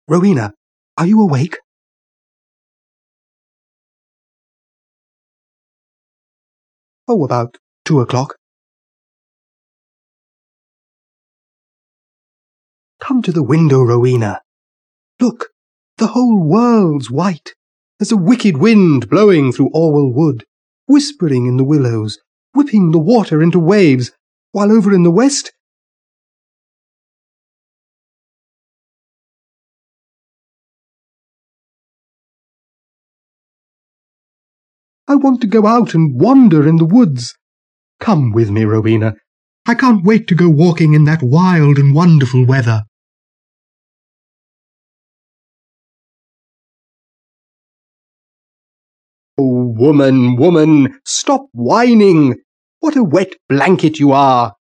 Rowena, are you awake? Oh, about 2 o'clock. Come to the window, Rowena. Look, the whole world's white. There's a wicked wind blowing through Orwell Wood, whispering in the willows, whipping the water into waves, while over in the west... I want to go out and wander in the woods. Come with me, Rowena. I can't wait to go walking in that wild and wonderful weather. Oh, woman, stop whining! What a wet blanket you are!